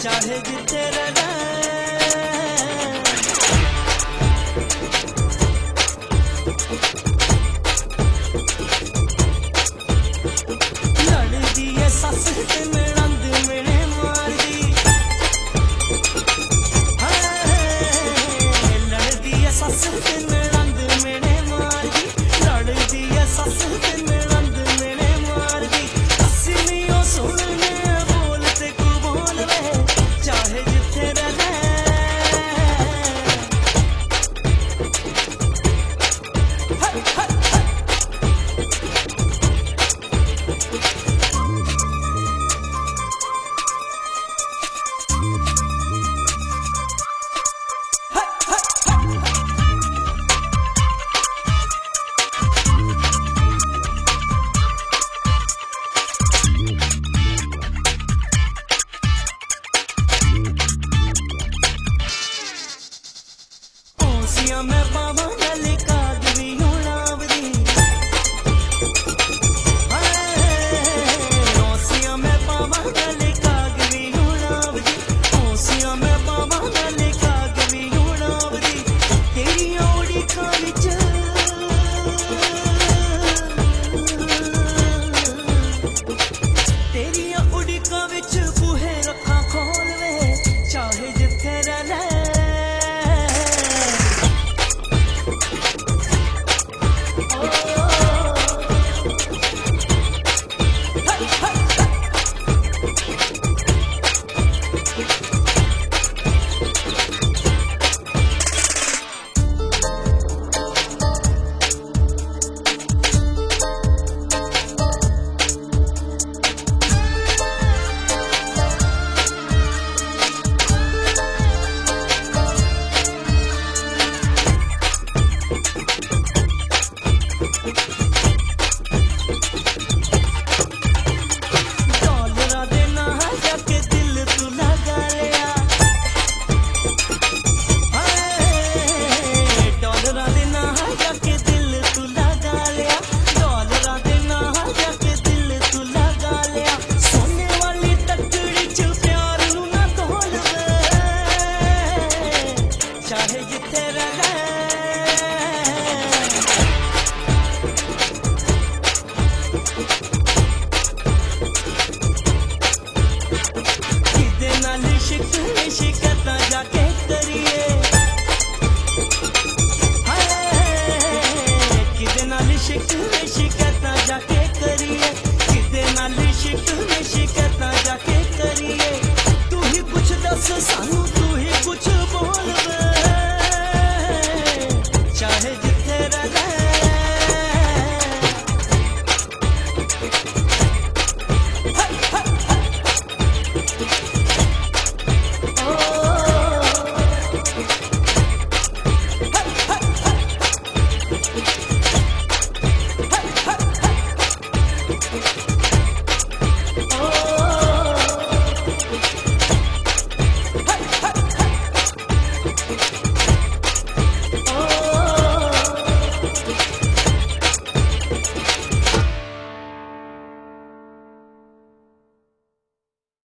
चाहे जिथे रहना लड़दी है सस ते नणंद मेरे मारदी लड़दी है सस ते नणंद मेरे मारदी लड़दी है सस ते नणंद मेरे मारदी असलियों सुनने बोलते को बोल वे चाहे जिथे रहना मैं बाबा गले कागवी उड़ावदी ओसिया मैं बाबा गले कागवी उड़ावदी ओसिया मैं बाबा गले कागवी उड़ावदी तेरी उड़ीका विच तेरी उड़ीका विच बूहे रखा खोल वे चाहे जिथे रहना चाहे जिथे रहना किदे नाल शिक